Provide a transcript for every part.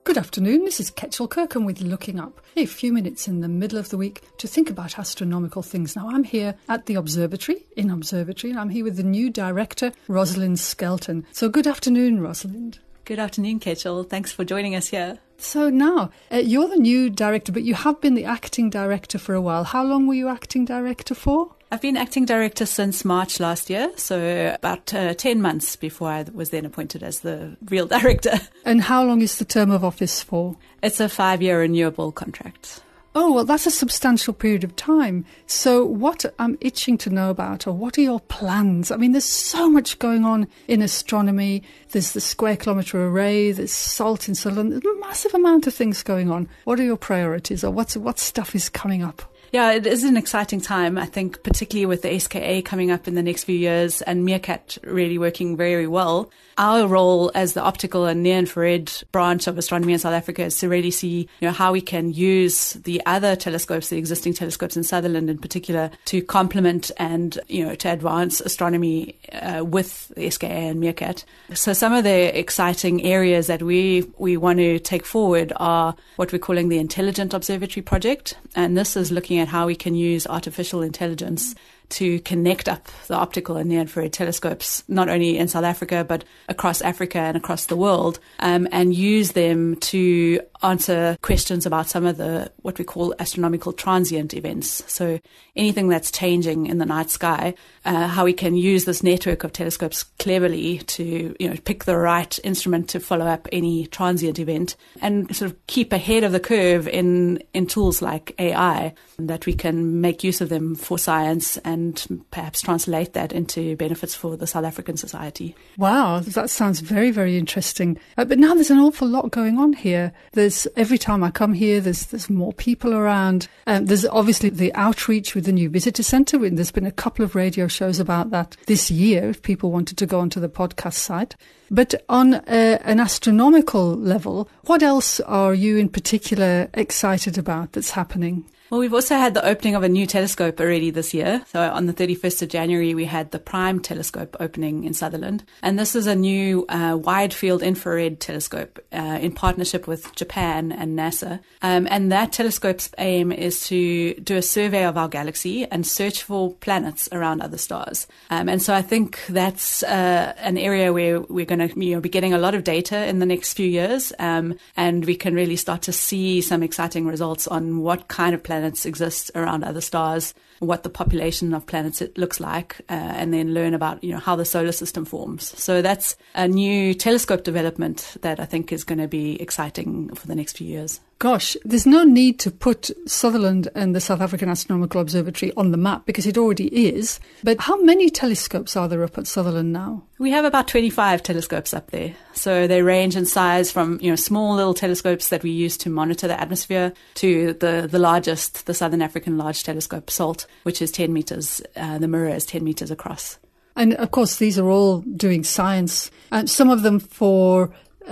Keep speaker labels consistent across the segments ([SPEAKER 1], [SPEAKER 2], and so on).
[SPEAKER 1] Good afternoon, this is Ketchel Kirkham with Looking Up, a few minutes in the middle of the week to think about astronomical things. Now, I'm here at the Observatory, and I'm here with the new director, Rosalind Skelton. So good afternoon, Rosalind.
[SPEAKER 2] Good afternoon, Ketchel. Thanks for joining us here.
[SPEAKER 1] So now, you're the new director, but you have been the acting director for a while. How long were you acting director for?
[SPEAKER 2] I've been acting director since March last year, so about 10 months before I was then appointed as the real director.
[SPEAKER 1] And how long is the term of office for?
[SPEAKER 2] It's a 5-year renewable contract.
[SPEAKER 1] Oh, well, that's a substantial period of time. So what I'm itching to know about are what are your plans? I mean, there's so much going on in astronomy. There's the Square Kilometre Array, there's SALT in Sutherland. There's a massive amount of things going on. What are your priorities, or what stuff is coming up?
[SPEAKER 2] Yeah, it is an exciting time, I think, particularly with the SKA coming up in the next few years and MeerKAT really working very well. Our role as the optical and near-infrared branch of astronomy in South Africa is to really see, how we can use the other telescopes, the existing telescopes in Sutherland in particular, to complement and, to advance astronomy with the SKA and MeerKAT. So some of the exciting areas that we want to take forward are what we're calling the Intelligent Observatory Project. And this is looking at how we can use artificial intelligence to connect up the optical and near-infrared telescopes, not only in South Africa, but across Africa and across the world, and use them to answer questions about some of the, what we call astronomical transient events. So anything that's changing in the night sky, how we can use this network of telescopes cleverly to, pick the right instrument to follow up any transient event and sort of keep ahead of the curve in tools like AI, that we can make use of them for science and perhaps translate that into benefits for the South African society.
[SPEAKER 1] Wow, that sounds very, very interesting. But now there's an awful lot going on here. Every time I come here, there's more people around. There's obviously the outreach with the new visitor centre. There's been a couple of radio shows about that this year, if people wanted to go onto the podcast site. But on an astronomical level, what else are you in particular excited about that's happening?
[SPEAKER 2] Well, we've also had the opening of a new telescope already this year. So on the 31st of January, we had the Prime telescope opening in Sutherland. And this is a new wide field infrared telescope in partnership with Japan and NASA. And that telescope's aim is to do a survey of our galaxy and search for planets around other stars. And so I think that's an area where we're going to be getting a lot of data in the next few years. And we can really start to see some exciting results on what kind of planets exist around other stars, what the population of planets it looks like, and then learn about how the solar system forms. So that's a new telescope development that I think is going to be exciting for the next few years.
[SPEAKER 1] Gosh, there's no need to put Sutherland and the South African Astronomical Observatory on the map because it already is. But how many telescopes are there up at Sutherland now?
[SPEAKER 2] We have about 25 telescopes up there. So they range in size from, small little telescopes that we use to monitor the atmosphere to the largest, the Southern African Large Telescope, SALT, which is 10 meters. The mirror is 10 meters across.
[SPEAKER 1] And of course, these are all doing science, and some of them for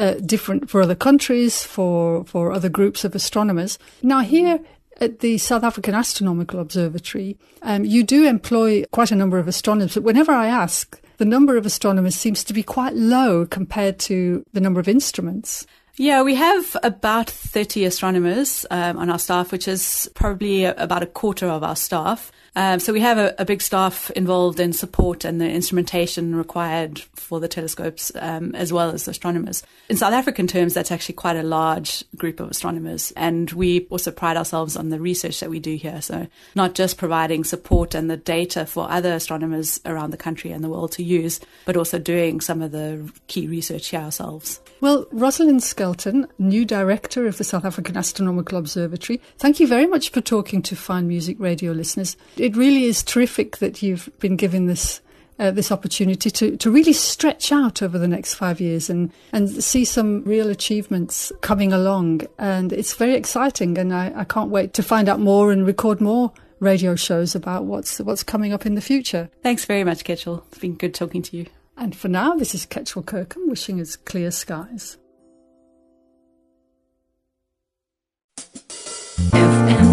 [SPEAKER 1] other countries, for other groups of astronomers. Now here at the South African Astronomical Observatory, you do employ quite a number of astronomers, but whenever I ask, the number of astronomers seems to be quite low compared to the number of instruments.
[SPEAKER 2] Yeah, we have about 30 astronomers on our staff, which is probably about a quarter of our staff. So we have a big staff involved in support and the instrumentation required for the telescopes, as well as astronomers. In South African terms, that's actually quite a large group of astronomers. And we also pride ourselves on the research that we do here. So not just providing support and the data for other astronomers around the country and the world to use, but also doing some of the key research here ourselves.
[SPEAKER 1] Well, Rosalind Skelton, new director of the South African Astronomical Observatory, thank you very much for talking to Fine Music Radio listeners. It really is terrific that you've been given this opportunity to really stretch out over the next 5 years and see some real achievements coming along. And it's very exciting, and I can't wait to find out more and record more radio shows about what's coming up in the future.
[SPEAKER 2] Thanks very much, Ketchel. It's been good talking to you.
[SPEAKER 1] And for now, this is Ketchel Kirkham wishing us clear skies.
[SPEAKER 3] FM